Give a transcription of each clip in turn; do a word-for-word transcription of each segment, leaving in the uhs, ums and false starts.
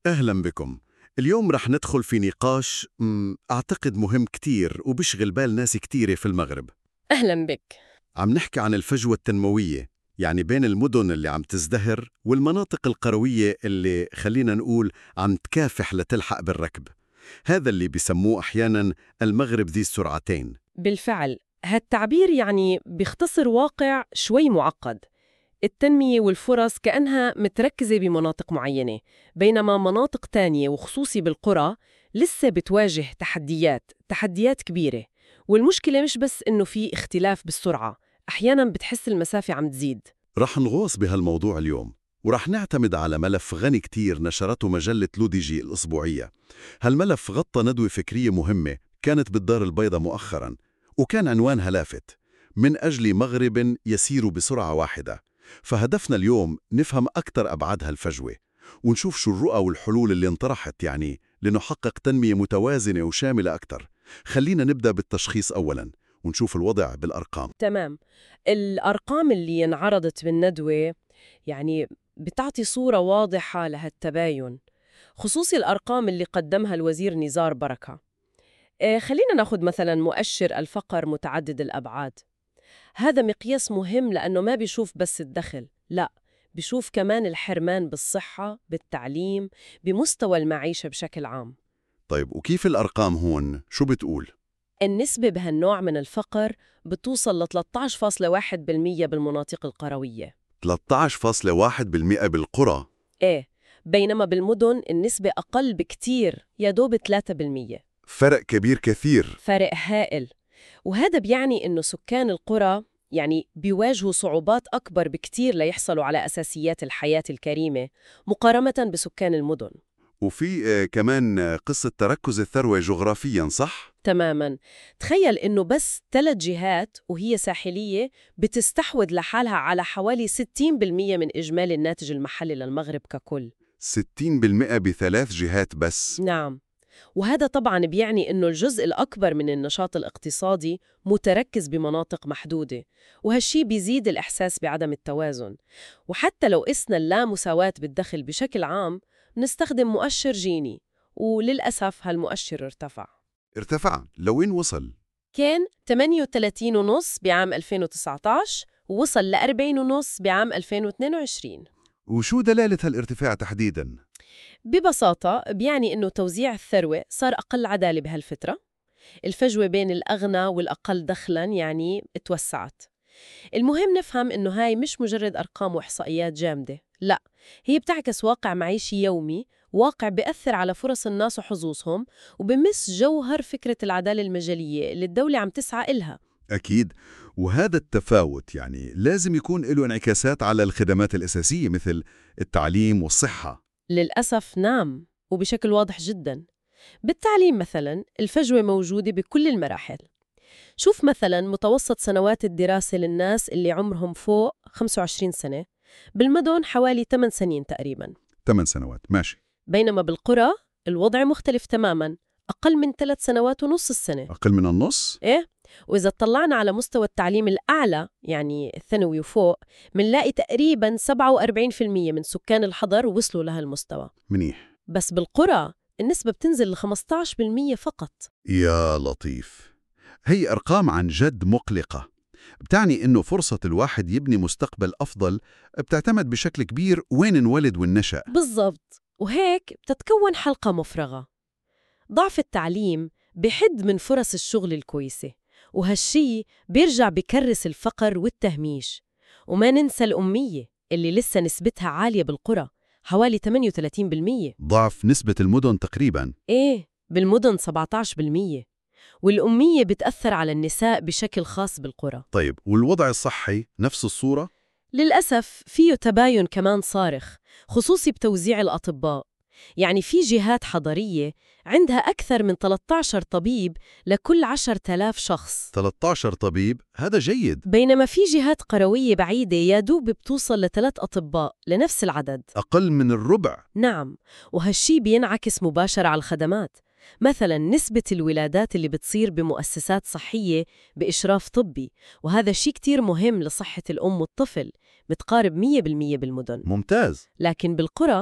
أهلا بكم. اليوم رح ندخل في نقاش مم، أعتقد مهم كتير وبشغل بال ناس كتيرة في المغرب. أهلا بك. عم نحكي عن الفجوة التنموية، يعني بين المدن اللي عم تزدهر والمناطق القروية اللي خلينا نقول عم تكافح لتلحق بالركب. هذا اللي بيسموه أحيانا المغرب ذي السرعتين. بالفعل هالتعبير يعني بيختصر واقع شوي معقد. التنمية والفرص كأنها متركزة بمناطق معينة، بينما مناطق تانية وخصوصي بالقرى لسه بتواجه تحديات تحديات كبيرة. والمشكلة مش بس إنه في اختلاف بالسرعة، أحياناً بتحس المسافة عم تزيد. رح نغوص بهالموضوع اليوم، ورح نعتمد على ملف غني كتير نشرته مجلة لوديجي الأسبوعية. هالملف غطى ندوة فكرية مهمة كانت بالدار البيضاء مؤخراً، وكان عنوانها لافت: من أجل مغرب يسير بسرعة واحدة. فهدفنا اليوم نفهم أكثر أبعاد هالفجوة، ونشوف شو الرؤى والحلول اللي انطرحت يعني لنحقق تنمية متوازنة وشاملة أكثر. خلينا نبدأ بالتشخيص أولاً ونشوف الوضع بالأرقام. تمام. الأرقام اللي انعرضت بالندوة يعني بتعطي صورة واضحة لهالتباين، خصوصي الأرقام اللي قدمها الوزير نزار بركة. آه، خلينا ناخد مثلا مؤشر الفقر متعدد الأبعاد. هذا مقياس مهم لأنه ما بيشوف بس الدخل، لا، بيشوف كمان الحرمان بالصحة، بالتعليم، بمستوى المعيشة بشكل عام. طيب وكيف الأرقام هون؟ شو بتقول؟ النسبة بهالنوع من الفقر بتوصل ل ثلاثة عشر فاصلة واحد بالمية بالمناطق القروية. ثلاثة عشر فاصلة واحد بالمئة بالقرى. إيه، بينما بالمدن النسبة أقل بكتير، يا دوب ثلاثة بالمية. فرق كبير كثير. فرق هائل. وهذا بيعني إنه سكان القرى يعني بيواجهوا صعوبات أكبر بكتير ليحصلوا على أساسيات الحياة الكريمة مقارنة بسكان المدن. وفي آه، كمان آه، قصة تركز الثروة جغرافياً، صح؟ تماماً. تخيل إنه بس ثلاث جهات وهي ساحلية بتستحوذ لحالها على حوالي ستين بالمية من إجمالي الناتج المحلي للمغرب ككل. ستين بالمئة بثلاث جهات بس. نعم. وهذا طبعاً بيعني إنه الجزء الأكبر من النشاط الاقتصادي متركز بمناطق محدودة، وهالشي بيزيد الإحساس بعدم التوازن. وحتى لو قسنا اللامساواة بالدخل بشكل عام، نستخدم مؤشر جيني، وللأسف هالمؤشر ارتفع. ارتفع، لوين وصل؟ كان ثمانية وثلاثين فاصلة خمسة بعام ألفين وتسعة عشر ووصل ل أربعين فاصلة خمسة بعام ألفين واثنين وعشرين. وشو دلالة هالارتفاع تحديداً؟ ببساطة بيعني إنه توزيع الثروة صار أقل عدالة بهالفترة. الفجوة بين الأغنى والأقل دخلاً يعني اتوسعت. المهم نفهم إنه هاي مش مجرد أرقام وإحصائيات جامدة، لا، هي بتعكس واقع معيشي يومي، واقع بيأثر على فرص الناس وحظوظهم، وبمس جوهر فكرة العدالة المجالية اللي الدولة عم تسعى إلها. أكيد. وهذا التفاوت يعني لازم يكون له انعكاسات على الخدمات الأساسية مثل التعليم والصحة. للأسف نعم، وبشكل واضح جداً. بالتعليم مثلاً الفجوة موجودة بكل المراحل. شوف مثلاً متوسط سنوات الدراسة للناس اللي عمرهم فوق خمسة وعشرين سنة، بالمدن حوالي ثمان سنين تقريباً. ثمان سنوات، ماشي. بينما بالقرى الوضع مختلف تماماً، أقل من ثلاث سنوات ونص السنة. أقل من النص؟ إيه؟ وإذا اطلعنا على مستوى التعليم الأعلى يعني الثانوي وفوق، منلاقي تقريباً سبعة وأربعين بالمية من سكان الحضر وصلوا لهالمستوى. منيح. بس بالقرى النسبة بتنزل ل خمسة عشر بالمية فقط. يا لطيف، هي أرقام عن جد مقلقة. بتعني إنه فرصة الواحد يبني مستقبل أفضل بتعتمد بشكل كبير وين انولد والنشأ. بالضبط، وهيك بتتكون حلقة مفرغة. ضعف التعليم بحد من فرص الشغل الكويسة، وهالشي بيرجع بكرس الفقر والتهميش. وما ننسى الأمية اللي لسه نسبتها عالية بالقرى، حوالي ثمانية وثلاثين بالمية. ضعف نسبة المدن تقريباً. إيه، بالمدن سبعة عشر بالمية. والأمية بتأثر على النساء بشكل خاص بالقرى. طيب والوضع الصحي نفس الصورة؟ للأسف فيه تباين كمان صارخ، خصوصي بتوزيع الأطباء. يعني في جهات حضرية عندها أكثر من ثلاثة عشر طبيب لكل عشرة آلاف شخص، ثلاثة عشر طبيب، هذا جيد. بينما في جهات قروية بعيدة يا دوب بتوصل لثلاث أطباء لنفس العدد. أقل من الربع. نعم، وهالشي بينعكس مباشرة على الخدمات. مثلا نسبة الولادات اللي بتصير بمؤسسات صحية بإشراف طبي، وهذا شيء كتير مهم لصحة الأم والطفل، بتقارب مية بالمية بالمدن. ممتاز. لكن بالقرى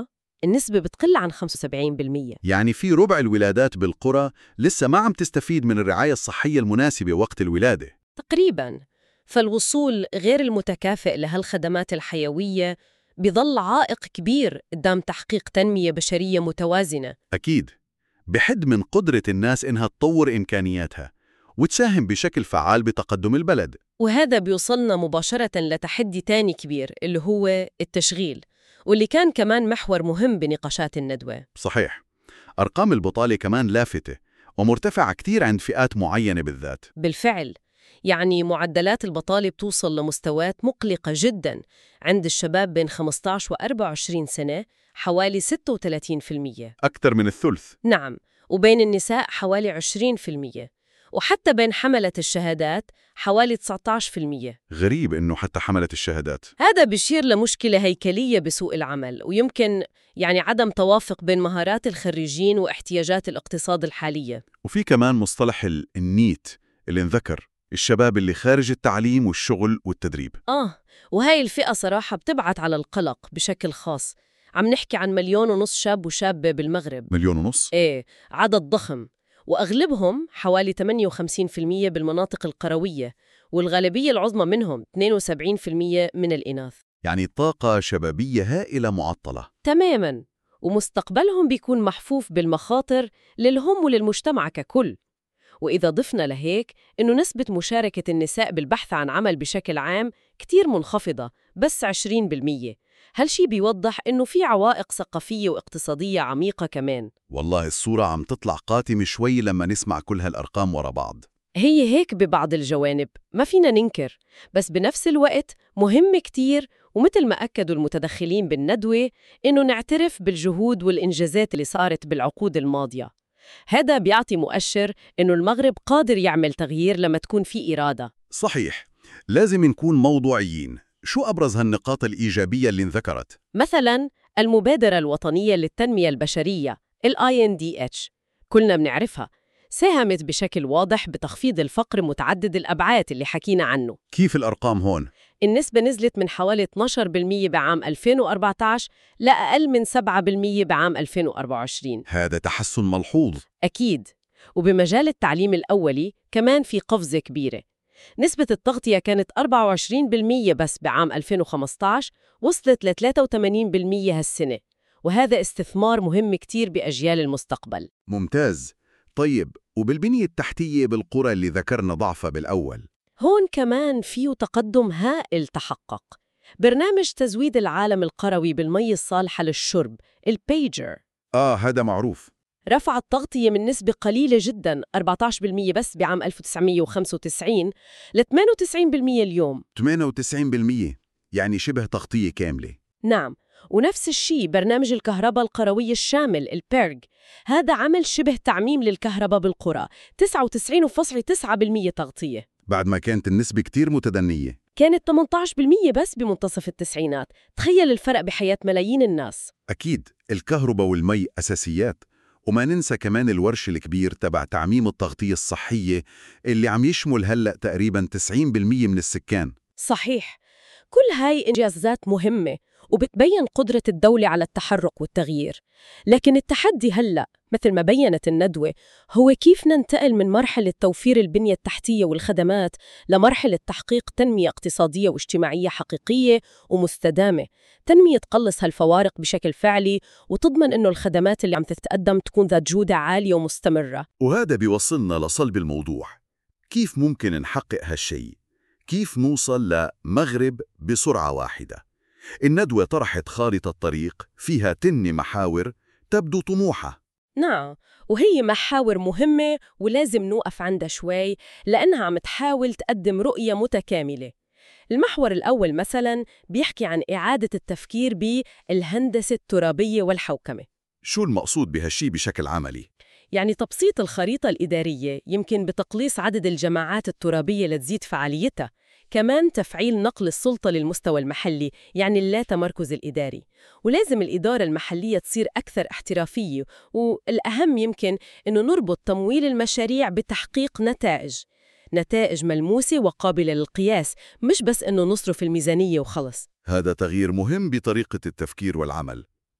النسبة بتقل عن خمسة وسبعين بالمية. يعني في ربع الولادات بالقرى لسه ما عم تستفيد من الرعاية الصحية المناسبة وقت الولادة. تقريباً. فالوصول غير المتكافئ لهالخدمات الحيوية بيظل عائق كبير قدام تحقيق تنمية بشرية متوازنة. أكيد بحد من قدرة الناس إنها تطور إمكانياتها وتساهم بشكل فعال بتقدم البلد. وهذا بيوصلنا مباشرة لتحدي تاني كبير اللي هو التشغيل، واللي كان كمان محور مهم بنقاشات الندوة. صحيح، أرقام البطالة كمان لافتة ومرتفعة كتير عند فئات معينة بالذات. بالفعل، يعني معدلات البطالة بتوصل لمستويات مقلقة جداً عند الشباب بين خمسة عشر و أربعة وعشرين سنة حوالي ستة وثلاثين بالمية. أكثر من الثلث. نعم، وبين النساء حوالي عشرين بالمية، وحتى بين حملة الشهادات حوالي تسعة عشر بالمية. غريب إنه حتى حملت الشهادات. هذا بيشير لمشكلة هيكلية بسوق العمل، ويمكن يعني عدم توافق بين مهارات الخريجين واحتياجات الاقتصاد الحالية. وفي كمان مصطلح ال- النيت اللي انذكر، الشباب اللي خارج التعليم والشغل والتدريب. آه، وهاي الفئة صراحة بتبعت على القلق بشكل خاص. عم نحكي عن مليون ونص شاب وشابة بالمغرب. مليون ونص؟ إيه، عدد ضخم، وأغلبهم حوالي ثمانية وخمسين بالمية بالمناطق القروية، والغالبية العظمى منهم اثنين وسبعين بالمية من الإناث. يعني طاقة شبابية هائلة معطلة. تماماً، ومستقبلهم بيكون محفوف بالمخاطر للهم وللمجتمع ككل. وإذا ضفنا لهيك إنه نسبة مشاركة النساء بالبحث عن عمل بشكل عام كتير منخفضة، بس عشرين بالمية، هالشي بيوضح إنه في عوائق ثقافية واقتصادية عميقة كمان. والله الصورة عم تطلع قاتمة شوي لما نسمع كل هالأرقام ورا بعض. هي هيك ببعض الجوانب، ما فينا ننكر، بس بنفس الوقت مهم كتير، ومثل ما أكدوا المتدخلين بالندوة إنه نعترف بالجهود والإنجازات اللي صارت بالعقود الماضية. هذا بيعطي مؤشر إنه المغرب قادر يعمل تغيير لما تكون في إرادة. صحيح، لازم نكون موضوعيين. شو أبرز هالنقاط الإيجابية اللي انذكرت؟ مثلاً المبادرة الوطنية للتنمية البشرية ال آي إن دي إتش، كلنا بنعرفها، ساهمت بشكل واضح بتخفيض الفقر متعدد الأبعاد اللي حكينا عنه. كيف الأرقام هون؟ النسبة نزلت من حوالي اثني عشر بالمية بعام ألفين وأربعة عشر لأقل من سبعة بالمية بعام ألفين وأربعة وعشرين. هذا تحسن ملحوظ. أكيد. وبمجال التعليم الأولي كمان في قفزة كبيرة. نسبة التغطية كانت أربعة وعشرين بالمية بس بعام ألفين وخمسة عشر، وصلت ل ثلاثة وثمانين بالمية هالسنة، وهذا استثمار مهم كتير بأجيال المستقبل. ممتاز. طيب، وبالبنية التحتية بالقرى اللي ذكرنا ضعفها بالأول؟ هون كمان فيه تقدم هائل تحقق. برنامج تزويد العالم القروي بالمي الصالحة للشرب، البيجر، آه هذا معروف. رفع التغطية من نسبة قليلة جداً أربعة عشر بالمية بس بعام ألف وتسعمية وخمسة وتسعين ل ثمانية وتسعين بالمية اليوم. ثمانية وتسعين بالمية، يعني شبه تغطية كاملة. نعم، ونفس الشيء برنامج الكهرباء القروية الشامل البيرج، هذا عمل شبه تعميم للكهرباء بالقرى، تسعة وتسعين فاصلة تسعة بالمية تغطية، بعد ما كانت النسبة كتير متدنية. كانت ثمانية عشر بالمية بس بمنتصف التسعينات. تخيل الفرق بحياة ملايين الناس. أكيد الكهرباء والمي أساسيات، وما ننسى كمان الورش الكبير تبع تعميم التغطية الصحية اللي عم يشمل هلأ تقريباً تسعين بالمية من السكان. صحيح، كل هاي إنجازات مهمة وبتبين قدرة الدولة على التحرك والتغيير، لكن التحدي هلأ مثل ما بيّنت الندوة هو كيف ننتقل من مرحلة توفير البنية التحتية والخدمات لمرحلة تحقيق تنمية اقتصادية واجتماعية حقيقية ومستدامة، تنمية تقلص هالفوارق بشكل فعلي وتضمن إنه الخدمات اللي عم تتقدم تكون ذات جودة عالية ومستمرة. وهذا بيوصلنا لصلب الموضوع، كيف ممكن نحقق هالشي؟ كيف نوصل لمغرب بسرعة واحدة؟ الندوة طرحت خارطة طريق فيها تن محاور تبدو طموحة. نعم، وهي محاور مهمة ولازم نوقف عندها شوي لأنها عم تحاول تقدم رؤية متكاملة. المحور الأول مثلاً بيحكي عن إعادة التفكير بالهندسة الترابية والحوكمة. شو المقصود بهالشي بشكل عملي؟ يعني تبسيط الخريطة الإدارية يمكن بتقليص عدد الجماعات الترابية لتزيد فعاليتها، كمان تفعيل نقل السلطة للمستوى المحلي، يعني اللا تمركز الإداري، ولازم الإدارة المحلية تصير أكثر احترافية، والأهم يمكن أنه نربط تمويل المشاريع بتحقيق نتائج نتائج ملموسة وقابلة للقياس، مش بس أنه نصرف الميزانية وخلص. هذا تغيير مهم بطريقة التفكير والعمل.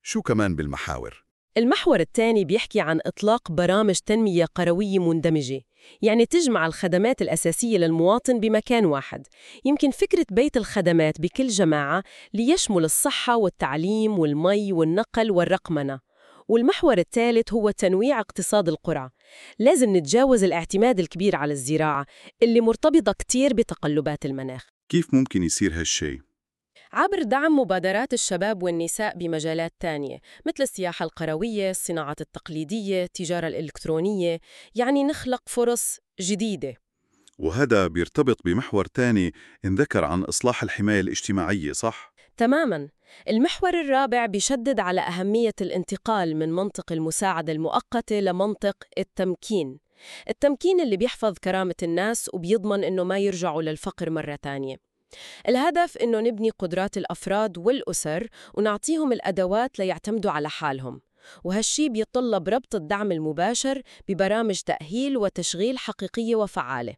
شو كمان بالمحاور؟ المحور الثاني بيحكي عن إطلاق برامج تنمية قروية مندمجة، يعني تجمع الخدمات الأساسية للمواطن بمكان واحد. يمكن فكرة بيت الخدمات بكل جماعة ليشمل الصحة والتعليم والمي والنقل والرقمنة. والمحور الثالث هو تنويع اقتصاد القرى. لازم نتجاوز الاعتماد الكبير على الزراعة اللي مرتبطة كتير بتقلبات المناخ. كيف ممكن يصير هالشي؟ عبر دعم مبادرات الشباب والنساء بمجالات تانية مثل السياحة القروية، الصناعات التقليدية، التجارة الإلكترونية، يعني نخلق فرص جديدة. وهذا بيرتبط بمحور تاني انذكر عن إصلاح الحماية الاجتماعية، صح؟ تماماً. المحور الرابع بيشدد على أهمية الانتقال من منطق المساعدة المؤقتة لمنطق التمكين. التمكين اللي بيحفظ كرامة الناس وبيضمن إنه ما يرجعوا للفقر مرة تانية. الهدف إنه نبني قدرات الأفراد والأسر ونعطيهم الأدوات ليعتمدوا على حالهم، وهالشي بيتطلب ربط الدعم المباشر ببرامج تأهيل وتشغيل حقيقية وفعالة.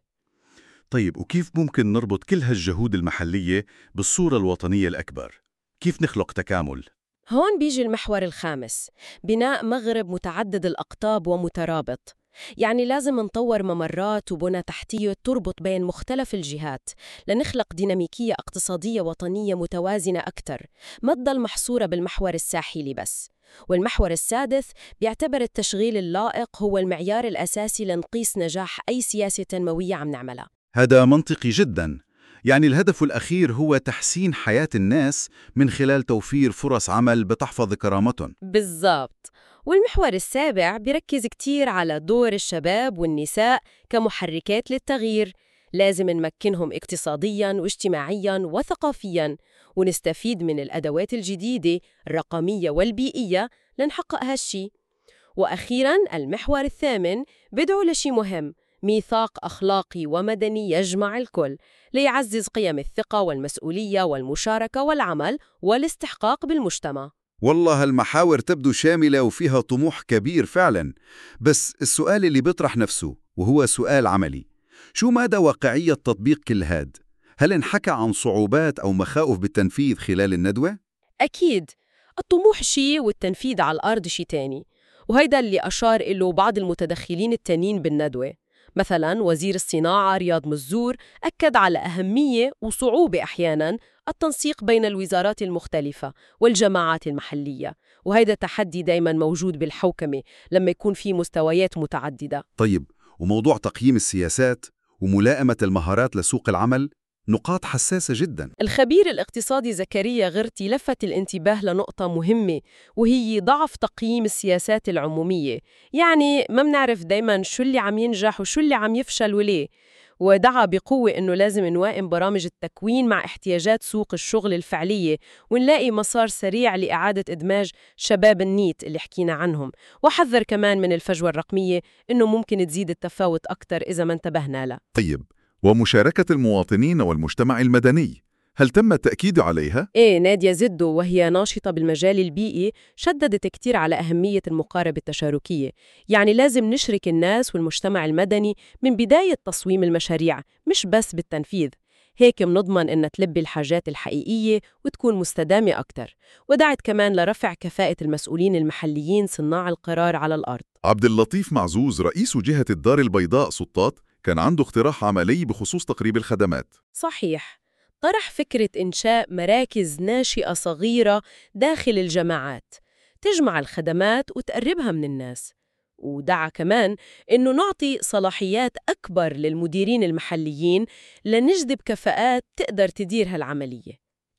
طيب وكيف ممكن نربط كل هالجهود المحلية بالصورة الوطنية الأكبر؟ كيف نخلق تكامل؟ هون بيجي المحور الخامس، بناء مغرب متعدد الأقطاب ومترابط. يعني لازم نطور ممرات وبنى تحتية تربط بين مختلف الجهات لنخلق ديناميكية اقتصادية وطنية متوازنة أكثر، ما تضل محصورة بالمحور الساحلي بس. والمحور السادس بيعتبر التشغيل اللائق هو المعيار الأساسي لنقيس نجاح أي سياسة تنموية عم نعملها. هذا منطقي جدا. يعني الهدف الأخير هو تحسين حياة الناس من خلال توفير فرص عمل بتحفظ كرامتهم. بالضبط. والمحور السابع بيركز كتير على دور الشباب والنساء كمحركات للتغيير. لازم نمكنهم اقتصادياً واجتماعياً وثقافياً، ونستفيد من الأدوات الجديدة الرقمية والبيئية لنحقق هالشي. وأخيراً المحور الثامن بدعو لشي مهم، ميثاق أخلاقي ومدني يجمع الكل ليعزز قيم الثقة والمسؤولية والمشاركة والعمل والاستحقاق بالمجتمع. والله هالمحاور تبدو شاملة وفيها طموح كبير فعلا. بس السؤال اللي بيطرح نفسه وهو سؤال عملي، شو مدى واقعية تطبيق كل هاد؟ هل انحكى عن صعوبات أو مخاوف بالتنفيذ خلال الندوة؟ أكيد، الطموح شي والتنفيذ على الأرض شي تاني، وهيدا اللي أشار إله بعض المتدخلين التانيين بالندوة. مثلاً وزير الصناعة رياض مزور أكد على أهمية وصعوبة أحياناً التنسيق بين الوزارات المختلفة والجماعات المحلية، وهيدا تحدي دايماً موجود بالحوكمة لما يكون في مستويات متعددة. طيب وموضوع تقييم السياسات وملائمة المهارات لسوق العمل نقاط حساسة جدا. الخبير الاقتصادي زكريا غرتي لفت الانتباه لنقطة مهمة، وهي ضعف تقييم السياسات العمومية. يعني ما بنعرف دايماً شو اللي عم ينجح وشو اللي عم يفشل وليه. ودعا بقوة إنه لازم نوائم برامج التكوين مع احتياجات سوق الشغل الفعلية، ونلاقي مسار سريع لإعادة إدماج شباب النيت اللي حكينا عنهم. وحذر كمان من الفجوة الرقمية إنه ممكن تزيد التفاوت أكتر إذا ما انتبهنا له. طيب ومشاركة المواطنين والمجتمع المدني، هل تم التأكيد عليها؟ إيه، نادية زدو وهي ناشطة بالمجال البيئي شددت كتير على أهمية المقاربة التشاركية. يعني لازم نشرك الناس والمجتمع المدني من بداية تصميم المشاريع مش بس بالتنفيذ. هيك منضمن إن تلبي الحاجات الحقيقية وتكون مستدامة أكتر. ودعت كمان لرفع كفاءة المسؤولين المحليين صناع القرار على الأرض. عبد اللطيف معزوز رئيس جهة الدار البيضاء سلطات كان عنده اقتراح عملي بخصوص تقريب الخدمات. صحيح، طرح فكرة إنشاء مراكز ناشئة صغيرة داخل الجماعات تجمع الخدمات وتقربها من الناس. ودعا كمان إنه نعطي صلاحيات أكبر للمديرين المحليين لنجذب كفاءات تقدر تدير هالعملية.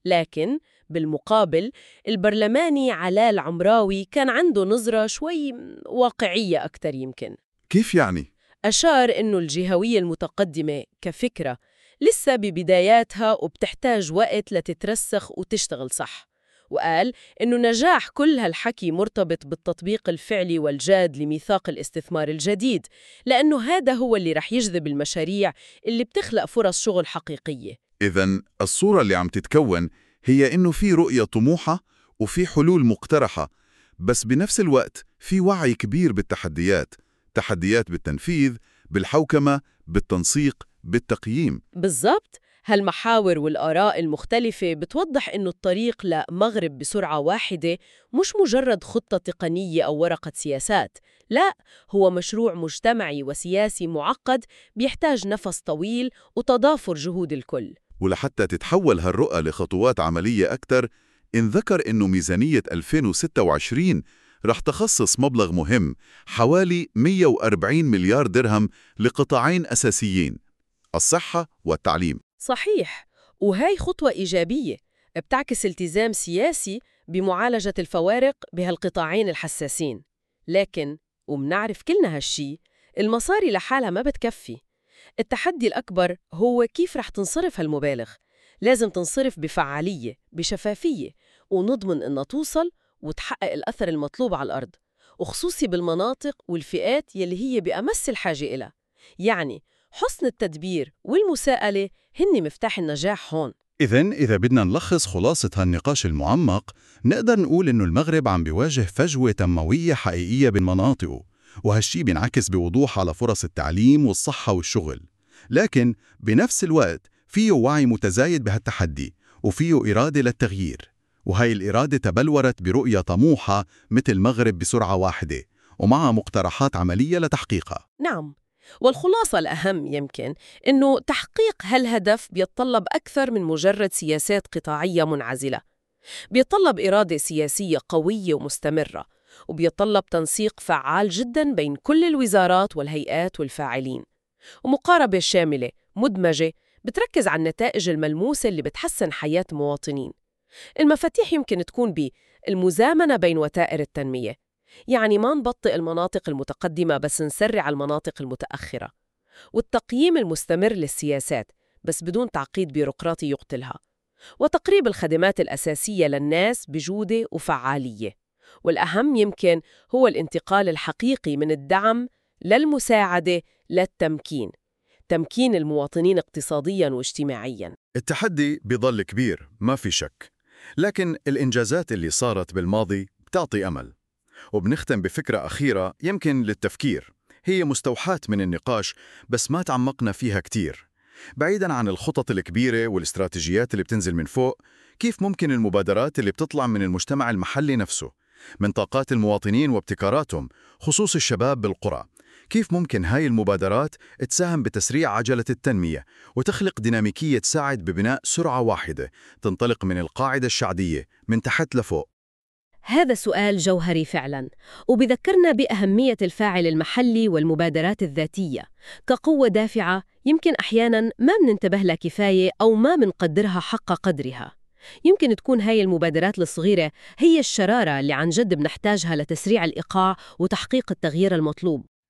لكن بالمقابل البرلماني علاء العمراوي كان عنده نظرة شوي واقعية أكتر. يمكن كيف يعني؟ أشار إنه الجهوية المتقدمة كفكرة لسه ببداياتها وبتحتاج وقت لتترسخ وتشتغل صح. وقال إنه نجاح كل هالحكي مرتبط بالتطبيق الفعلي والجاد لميثاق الاستثمار الجديد، لأنه هذا هو اللي رح يجذب المشاريع اللي بتخلق فرص شغل حقيقية. إذن الصورة اللي عم تتكون هي إنه في رؤية طموحة وفي حلول مقترحة، بس بنفس الوقت في وعي كبير بالتحديات، تحديات بالتنفيذ، بالحوكمة، بالتنسيق، بالتقييم. بالضبط، هالمحاور والآراء المختلفة بتوضح إنه الطريق لمغرب بسرعة واحدة مش مجرد خطة تقنية أو ورقة سياسات، لا، هو مشروع مجتمعي وسياسي معقد بيحتاج نفس طويل وتضافر جهود الكل. ولحتى تتحول هالرؤى لخطوات عملية أكثر، انذكر إنه ميزانية ألفين وستة وعشرين رح تخصص مبلغ مهم حوالي مئة وأربعين مليار درهم لقطاعين أساسيين: الصحة والتعليم. صحيح، وهي خطوة إيجابية بتعكس التزام سياسي بمعالجة الفوارق بهالقطاعين الحساسين. لكن ومنعرف كلنا هالشي، المصاري لحالها ما بتكفي. التحدي الأكبر هو كيف رح تنصرف هالمبالغ. لازم تنصرف بفعالية، بشفافية، ونضمن إنها توصل وتحقق الأثر المطلوب على الأرض، وخصوصي بالمناطق والفئات يلي هي بأمس الحاجة إلها. يعني حسن التدبير والمساءلة هن مفتاح النجاح هون. إذن إذا بدنا نلخص خلاصة هالنقاش المعمق، نقدر نقول إنه المغرب عم بيواجه فجوة تنموية حقيقية بين مناطقه، وهالشي بينعكس بوضوح على فرص التعليم والصحة والشغل. لكن بنفس الوقت فيه وعي متزايد بهالتحدي، وفيه إرادة للتغيير، وهي الإرادة تبلورت برؤية طموحة مثل المغرب بسرعة واحدة، ومعها مقترحات عملية لتحقيقها. نعم، والخلاصة الأهم يمكن إنه تحقيق هالهدف بيتطلب أكثر من مجرد سياسات قطاعية منعزلة. بيتطلب إرادة سياسية قوية ومستمرة، وبيتطلب تنسيق فعال جداً بين كل الوزارات والهيئات والفاعلين، ومقاربة شاملة مدمجة بتركز على النتائج الملموسة اللي بتحسن حياة المواطنين. المفاتيح يمكن تكون بالمزامنة بين وتائر التنمية، يعني ما نبطئ المناطق المتقدمة بس نسرع المناطق المتأخرة، والتقييم المستمر للسياسات بس بدون تعقيد بيروقراطي يقتلها، وتقريب الخدمات الأساسية للناس بجودة وفعالية. والأهم يمكن هو الانتقال الحقيقي من الدعم للمساعدة للتمكين، تمكين المواطنين اقتصادياً واجتماعياً. التحدي بيظل كبير ما في شك، لكن الإنجازات اللي صارت بالماضي بتعطي أمل. وبنختم بفكرة أخيرة يمكن للتفكير، هي مستوحاة من النقاش بس ما تعمقنا فيها كتير. بعيداً عن الخطط الكبيرة والاستراتيجيات اللي بتنزل من فوق، كيف ممكن المبادرات اللي بتطلع من المجتمع المحلي نفسه، من طاقات المواطنين وابتكاراتهم، خصوص الشباب بالقرى، كيف ممكن هاي المبادرات تساهم بتسريع عجلة التنمية وتخلق ديناميكية تساعد ببناء سرعة واحدة تنطلق من القاعدة الشعبية من تحت لفوق؟ هذا سؤال جوهري فعلاً، وبذكرنا بأهمية الفاعل المحلي والمبادرات الذاتية كقوة دافعة يمكن أحياناً ما مننتبه لها كفاية أو ما منقدرها حق قدرها. يمكن تكون هاي المبادرات الصغيرة هي الشرارة اللي عن جد بنحتاجها لتسريع الإيقاع وتحقيق التغيير المطلوب.